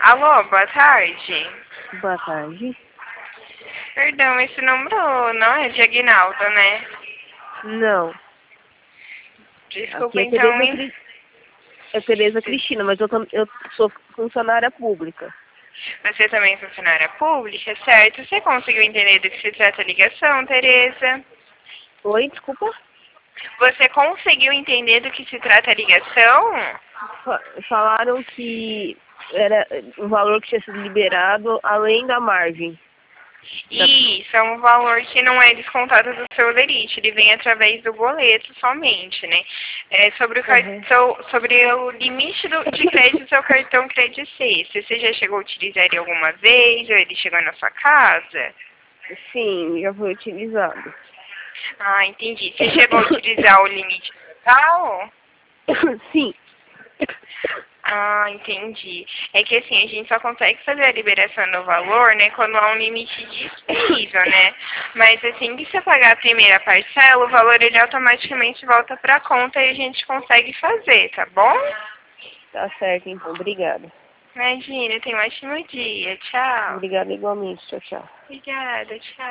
Alô, boa tarde. Boa tarde. Perdão, esse número não é de Aguinaldo, né? Não, Desculpa, aqui é então, Tereza Cristina, mas eu sou funcionária pública. você também é funcionária pública, certo? Você conseguiu entender do que se trata a ligação, Tereza? Oi, desculpa? Você conseguiu entender do que se trata a ligação? Falaram que era o valor que tinha sido liberado além da margem. Isso, é um valor que não é descontado do seu lerite, ele vem através do boleto somente, né? É sobre sobre o limite de crédito do seu cartão Credit Sexta. Você já chegou a utilizar ele alguma vez, ou ele chegou na sua casa? Sim, já foi utilizado. Ah, entendi. Você chegou a utilizar o limite total? Sim. Ah, entendi. É que assim, a gente só consegue fazer a liberação do valor, né, quando há um limite disponível, né? Mas assim que você pagar a primeira parcela, o valor ele automaticamente volta para a conta e a gente consegue fazer, tá bom? Tá certo, então. Obrigada. Imagina, tenha um ótimo dia. Tchau. Obrigada igualmente. Tchau, tchau. Obrigada, tchau.